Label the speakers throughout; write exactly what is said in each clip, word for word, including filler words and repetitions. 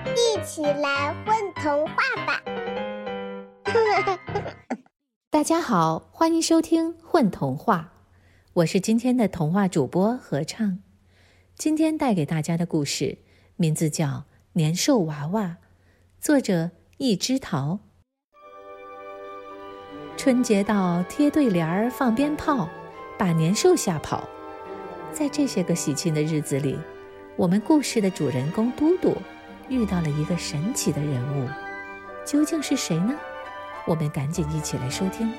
Speaker 1: 一起来混童话吧！
Speaker 2: 大家好，欢迎收听混童话，我是今天的童话主播合唱。今天带给大家的故事名字叫《年兽娃娃》，作者一枝桃。春节到，贴对联儿，放鞭炮，把年兽吓跑。在这些个喜庆的日子里，我们故事的主人公嘟嘟遇到了一个神奇的人物，究竟是谁呢？我们赶紧一起来收听。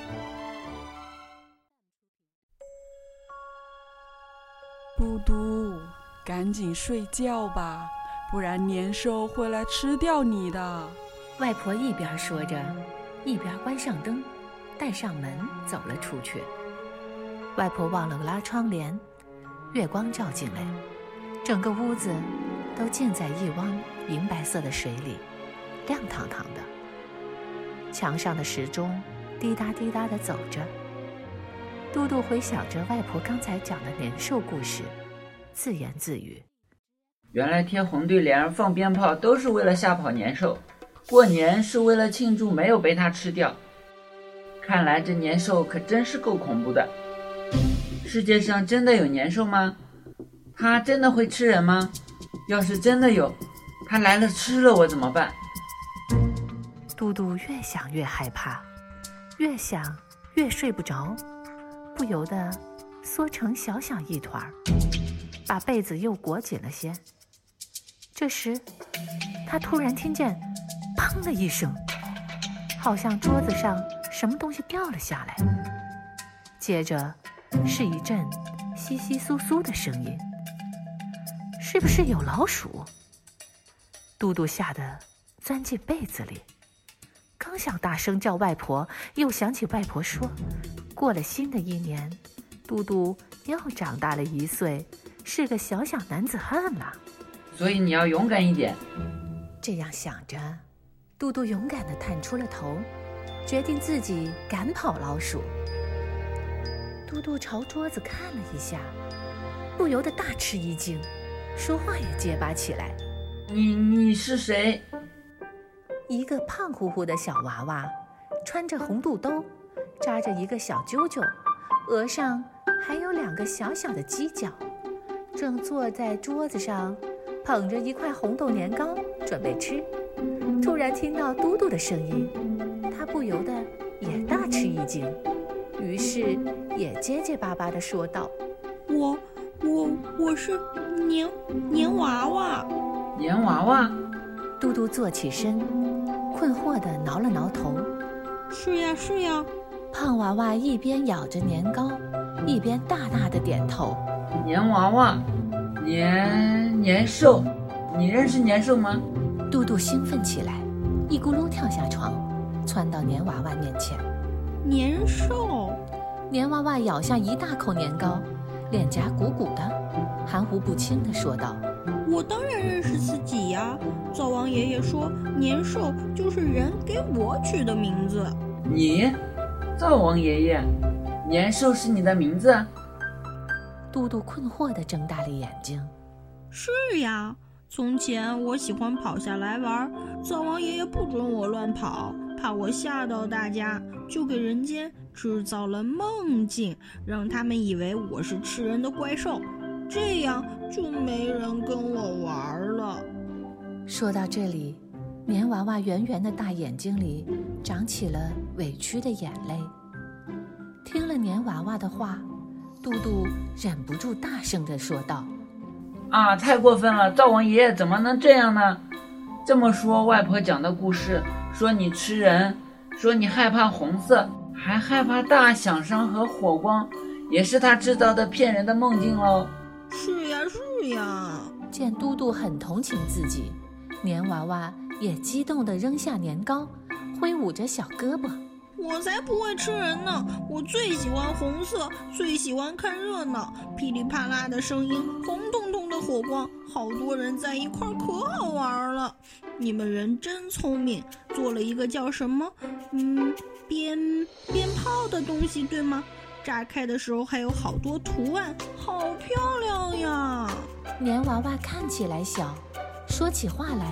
Speaker 3: 嘟嘟，赶紧睡觉吧，不然年兽会来吃掉你的。
Speaker 2: 外婆一边说着，一边关上灯，带上门走了出去。外婆忘了拉窗帘，月光照进来，整个屋子都浸在一汪银白色的水里，亮堂堂的。墙上的时钟滴答滴答地走着。嘟嘟回想着外婆刚才讲的年兽故事，自言自语：
Speaker 4: 原来贴红对联放鞭炮都是为了吓跑年兽，过年是为了庆祝没有被它吃掉。看来这年兽可真是够恐怖的。世界上真的有年兽吗？它真的会吃人吗？要是真的有，它来了吃了我怎么办？
Speaker 2: 嘟嘟越想越害怕，越想越睡不着，不由得缩成小小一团，把被子又裹紧了些。这时他突然听见砰的一声，好像桌子上什么东西掉了下来，接着是一阵窸窸窣窣的声音。是不是有老鼠？嘟嘟吓得钻进被子里，刚想大声叫外婆，又想起外婆说过了新的一年，嘟嘟又长大了一岁，是个小小男子汉了。
Speaker 4: 所以你要勇敢一点。
Speaker 2: 这样想着，嘟嘟勇敢地探出了头，决定自己赶跑老鼠。嘟嘟朝桌子看了一下，不由得大吃一惊，说话也结巴起来。
Speaker 4: 你你是谁？
Speaker 2: 一个胖乎乎的小娃娃，穿着红肚兜，扎着一个小揪揪，额上还有两个小小的犄角，正坐在桌子上捧着一块红豆年糕准备吃。突然听到嘟嘟的声音，他不由得也大吃一惊，于是也结结巴巴地说道：
Speaker 5: 我我我是年年娃娃。
Speaker 4: 年娃娃？
Speaker 2: 嘟嘟坐起身，困惑地挠了挠头。
Speaker 5: 是呀是呀。
Speaker 2: 胖娃娃一边咬着年糕，一边大大的点头。
Speaker 4: 年娃娃，年年兽，你认识年兽吗？
Speaker 2: 嘟嘟兴奋起来，一咕噜跳下床，窜到年娃娃面前。
Speaker 5: 年兽？
Speaker 2: 年娃娃咬下一大口年糕，脸颊鼓鼓的，含糊不清地说道：
Speaker 5: 我当然认识自己呀，灶王爷爷说年兽就是人给我取的名字。
Speaker 4: 你？灶王爷爷？年兽是你的名字？
Speaker 2: 嘟嘟困惑地睁大了眼睛。
Speaker 5: 是呀，从前我喜欢跑下来玩，灶王爷爷不准我乱跑，怕我吓到大家，就给人间制造了梦境，让他们以为我是吃人的怪兽，这样就没人跟我玩了。
Speaker 2: 说到这里，年娃娃圆圆的大眼睛里长起了委屈的眼泪。听了年娃娃的话，嘟嘟忍不住大声地说道：
Speaker 4: 啊，太过分了，灶王爷爷怎么能这样呢？这么说，外婆讲的故事说你吃人，说你害怕红色，还害怕大响声和火光，也是他制造的骗人的梦境喽。
Speaker 5: 是呀是呀。
Speaker 2: 见嘟嘟很同情自己，年娃娃也激动地扔下年糕，挥舞着小胳膊。
Speaker 5: 我才不会吃人呢，我最喜欢红色，最喜欢看热闹，噼里啪啦的声音，红彤彤的火光，好多人在一块儿，可好玩了。你们人真聪明，做了一个叫什么嗯鞭鞭炮的东西，对吗？炸开的时候还有好多图案，好漂亮呀。
Speaker 2: 年娃娃看起来小，说起话来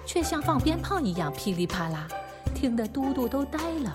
Speaker 2: 却像放鞭炮一样噼里啪啦，听得嘟嘟都呆了。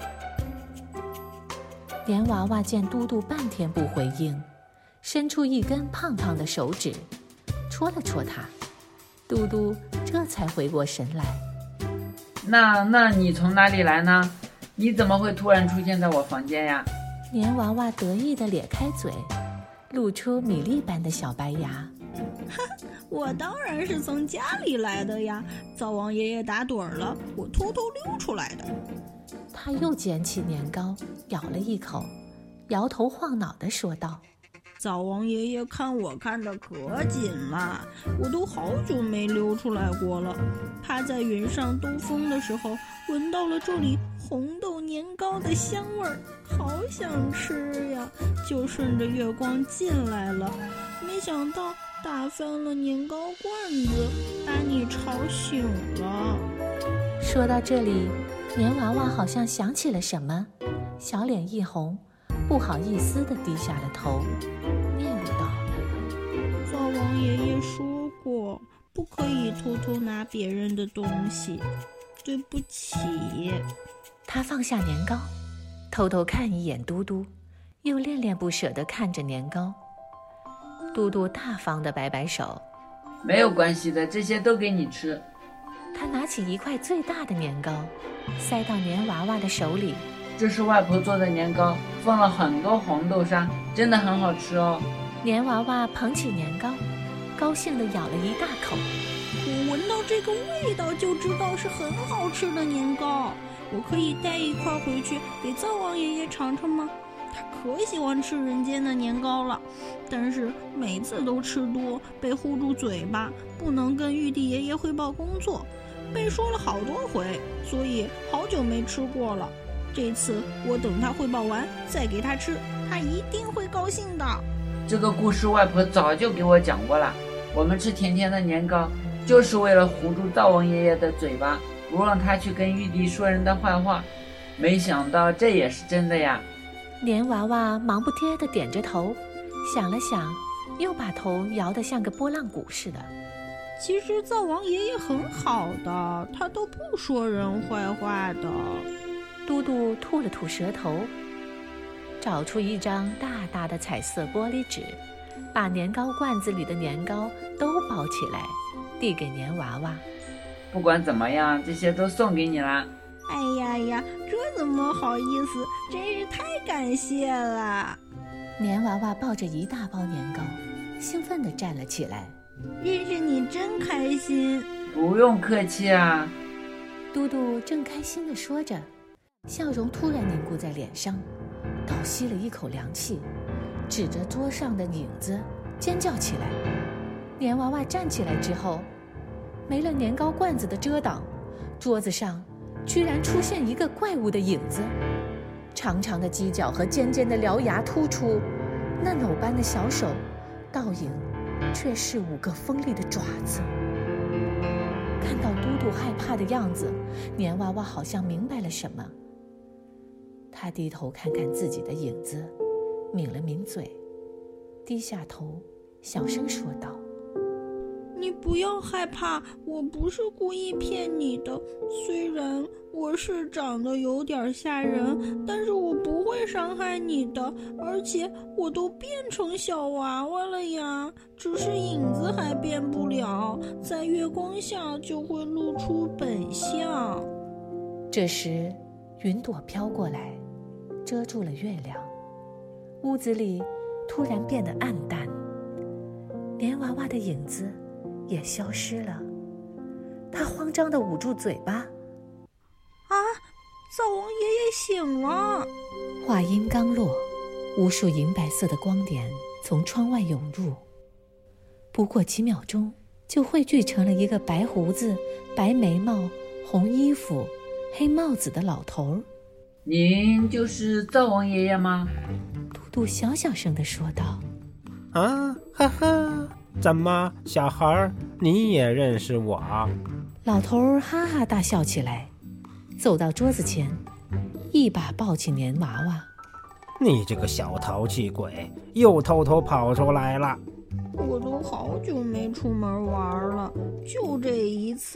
Speaker 2: 年娃娃见嘟嘟半天不回应，伸出一根胖胖的手指，戳了戳他。嘟嘟这才回过神来。
Speaker 4: 那那你从哪里来呢？你怎么会突然出现在我房间呀？
Speaker 2: 年娃娃得意地咧开嘴，露出米粒般的小白牙。
Speaker 5: 我当然是从家里来的呀，灶王爷爷打盹了，我偷偷溜出来的。
Speaker 2: 他又捡起年糕，咬了一口，摇头晃脑地说道：
Speaker 5: 灶王爷爷看我看得可紧了，我都好久没溜出来过了。趴在云上兜风的时候，闻到了这里红豆年糕的香味儿，好想吃呀，就顺着月光进来了。没想到打翻了年糕罐子，把你吵醒了。
Speaker 2: 说到这里，年娃娃好像想起了什么，小脸一红，不好意思地低下了头，念叨道：
Speaker 5: 灶王爷爷说过，不可以偷偷拿别人的东西，对不起。
Speaker 2: 他放下年糕，偷偷看一眼嘟嘟，又恋恋不舍地看着年糕。嘟嘟大方地摆摆手：
Speaker 4: 没有关系的，这些都给你吃。
Speaker 2: 他拿起一块最大的年糕，塞到年娃娃的手里。
Speaker 4: 这是外婆做的年糕，放了很多红豆沙，真的很好吃哦。
Speaker 2: 年娃娃捧起年糕，高兴地咬了一大口。
Speaker 5: 我闻到这个味道就知道是很好吃的年糕，我可以带一块回去给灶王爷爷尝尝吗？他可喜欢吃人间的年糕了，但是每次都吃多，被护住嘴巴，不能跟玉帝爷爷汇报工作，被说了好多回，所以好久没吃过了。这次我等他汇报完再给他吃，他一定会高兴的。
Speaker 4: 这个故事外婆早就给我讲过了，我们吃甜甜的年糕就是为了糊住灶王爷爷的嘴巴，不让他去跟玉帝说人的坏话。没想到这也是真的呀。
Speaker 2: 年娃娃忙不迭地点着头，想了想，又把头摇得像个拨浪鼓似的。
Speaker 5: 其实灶王爷爷很好的，他都不说人坏话的。
Speaker 2: 嘟嘟吐了吐舌头，找出一张大大的彩色玻璃纸，把年糕罐子里的年糕都包起来，递给年娃娃。
Speaker 4: 不管怎么样，这些都送给你啦。
Speaker 5: 哎呀呀，这怎么好意思，真是太感谢了。
Speaker 2: 年娃娃抱着一大包年糕，兴奋地站了起来。
Speaker 5: 认识你真开心。
Speaker 4: 不用客气啊。
Speaker 2: 嘟嘟正开心地说着，笑容突然凝固在脸上，倒吸了一口凉气，指着桌上的影子尖叫起来。年娃娃站起来之后，没了年糕罐子的遮挡，桌子上居然出现一个怪物的影子，长长的犄角和尖尖的獠牙突出，嫩藕般的小手，倒影却是五个锋利的爪子。看到嘟嘟害怕的样子，年娃娃好像明白了什么。他低头看看自己的影子，抿了抿嘴，低下头，小声说道：
Speaker 5: 你不要害怕，我不是故意骗你的。虽然我是长得有点吓人，但是我不会伤害你的，而且我都变成小娃娃了呀，只是影子还变不了，在月光下就会露出本相。
Speaker 2: 这时云朵飘过来，遮住了月亮，屋子里突然变得暗淡，年娃娃的影子也消失了。他慌张地捂住嘴巴。
Speaker 5: 啊，灶王爷爷醒了。
Speaker 2: 话音刚落，无数银白色的光点从窗外涌入，不过几秒钟就汇聚成了一个白胡子、白眉毛、红衣服、黑帽子的老头。
Speaker 4: 您就是灶王爷爷吗？
Speaker 2: 嘟嘟小小声地说道。
Speaker 6: 啊，哈哈，怎么，小孩你也认识我？
Speaker 2: 老头哈哈大笑起来，走到桌子前，一把抱起年娃娃。
Speaker 6: 你这个小淘气鬼，又偷偷跑出来了。
Speaker 5: 我都好久没出门玩了，就这一次，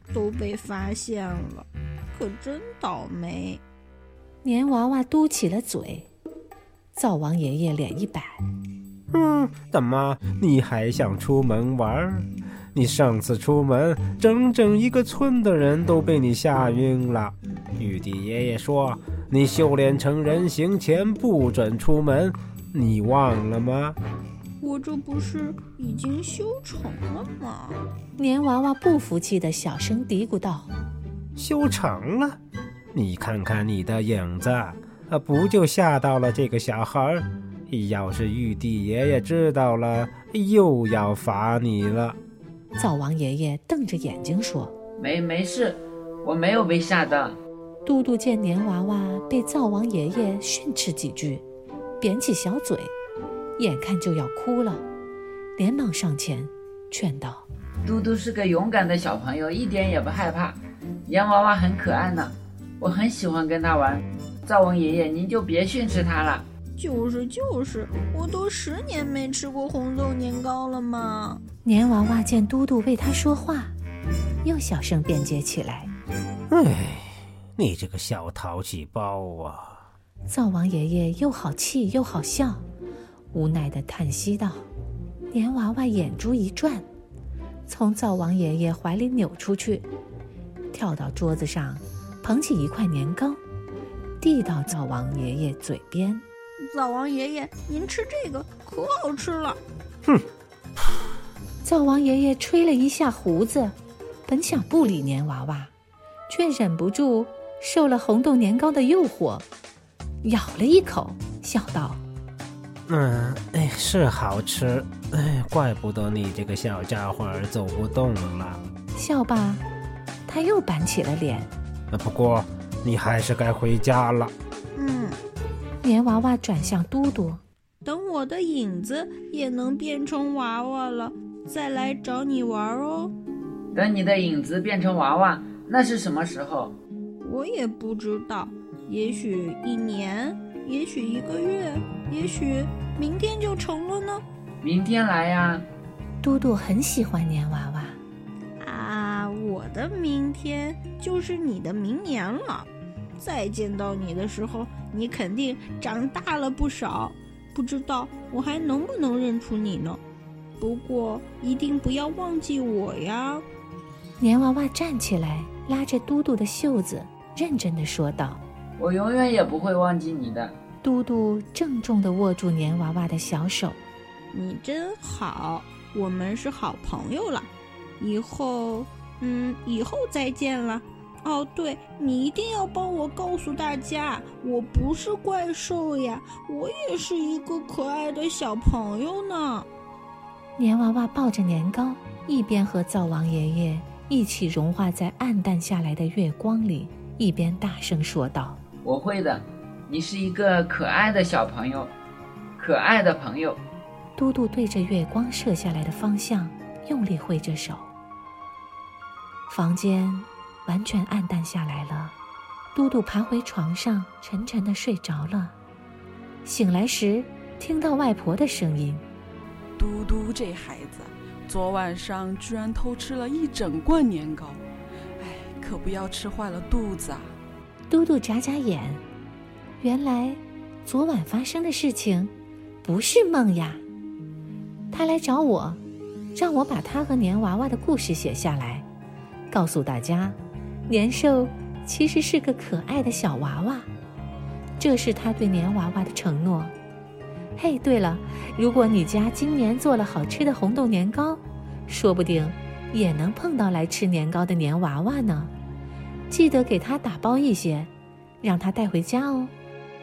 Speaker 5: 都被发现了，可真倒霉。
Speaker 2: 年娃娃嘟起了嘴，灶王爷爷脸一摆：
Speaker 6: 嗯，怎么你还想出门玩？你上次出门，整整一个村的人都被你吓晕了。玉帝爷爷说，你修炼成人形前不准出门，你忘了吗？
Speaker 5: 我这不是已经修成了吗？
Speaker 2: 年娃娃不服气地小声嘀咕道：
Speaker 6: 修成了？你看看你的影子，啊，不就吓到了这个小孩？要是玉帝爷爷知道了，又要罚你了。
Speaker 2: 灶王爷爷瞪着眼睛说：
Speaker 4: 没没事，我没有被吓到。
Speaker 2: 嘟嘟见年娃娃被灶王爷爷训斥几句，扁起小嘴，眼看就要哭了，连忙上前劝道：
Speaker 4: 嘟嘟是个勇敢的小朋友，一点也不害怕。年娃娃很可爱呢，我很喜欢跟他玩。灶王爷爷，您就别训斥他了。
Speaker 5: 就是就是，我都十年没吃过红豆年糕了嘛。
Speaker 2: 年娃娃见嘟嘟为他说话，又小声辩解起来：
Speaker 6: 哎，你这个小淘气包啊！
Speaker 2: 灶王爷爷又好气又好笑，无奈地叹息道。年娃娃眼珠一转，从灶王爷爷怀里扭出去，跳到桌子上，捧起一块年糕，递到灶王爷爷嘴边。
Speaker 5: 灶王爷爷，您吃这个可好吃了。
Speaker 6: 哼！
Speaker 2: 灶王爷爷吹了一下胡子，本想不理年娃娃，却忍不住受了红豆年糕的诱惑，咬了一口，笑道：
Speaker 6: 嗯，哎，是好吃，哎，怪不得你这个小家伙走不动了。
Speaker 2: 笑罢，他又板起了脸。
Speaker 6: 不过你还是该回家了。
Speaker 5: 嗯。
Speaker 2: 年娃娃转向嘟嘟：
Speaker 5: 等我的影子也能变成娃娃了，再来找你玩哦。
Speaker 4: 等你的影子变成娃娃，那是什么时候？
Speaker 5: 我也不知道，也许一年，也许一个月，也许明天就成了呢。
Speaker 4: 明天来呀。
Speaker 2: 嘟嘟很喜欢年娃娃。
Speaker 5: 啊，我的明天就是你的明年了。再见到你的时候，你肯定长大了不少，不知道我还能不能认出你呢。不过一定不要忘记我呀。
Speaker 2: 年娃娃站起来，拉着嘟嘟的袖子，认真地说道：
Speaker 4: 我永远也不会忘记你的。
Speaker 2: 嘟嘟郑重地握住年娃娃的小手：
Speaker 5: 你真好，我们是好朋友了，以后嗯以后再见了。哦，对，你一定要帮我告诉大家，我不是怪兽呀，我也是一个可爱的小朋友呢。
Speaker 2: 年娃娃抱着年糕，一边和灶王爷爷一起融化在暗淡下来的月光里，一边大声说道：
Speaker 4: 我会的，你是一个可爱的小朋友，可爱的朋友。
Speaker 2: 嘟嘟对着月光射下来的方向用力挥着手。房间完全暗淡下来了，嘟嘟爬回床上，沉沉地睡着了。醒来时，听到外婆的声音：
Speaker 3: 嘟嘟这孩子，昨晚上居然偷吃了一整罐年糕，哎，可不要吃坏了肚子啊！
Speaker 2: 嘟嘟眨眨眼，原来昨晚发生的事情不是梦呀。他来找我，让我把他和年娃娃的故事写下来，告诉大家年兽其实是个可爱的小娃娃，这是他对年娃娃的承诺。嘿，对了，如果你家今年做了好吃的红豆年糕，说不定也能碰到来吃年糕的年娃娃呢。记得给他打包一些，让他带回家哦。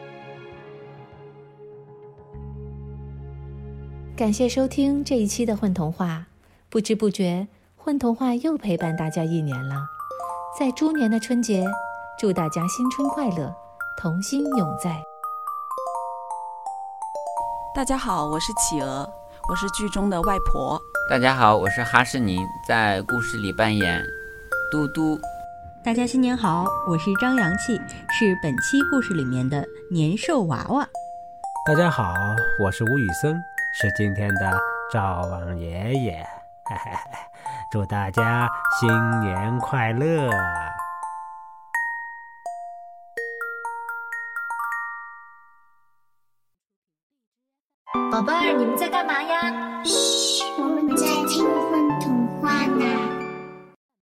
Speaker 2: 感谢收听这一期的混童话，不知不觉混童话又陪伴大家一年了。在猪年的春节，祝大家新春快乐，童心永在。
Speaker 3: 大家好，我是企鹅，我是剧中的外婆。
Speaker 4: 大家好，我是哈士尼，在故事里扮演嘟嘟。
Speaker 7: 大家新年好，我是张阳气，是本期故事里面的年兽娃娃。
Speaker 6: 大家好，我是吴宇森，是今天的灶王爷爷。 祝大家新年快乐！
Speaker 8: 宝贝儿，你们在干嘛呀？
Speaker 5: 嘘。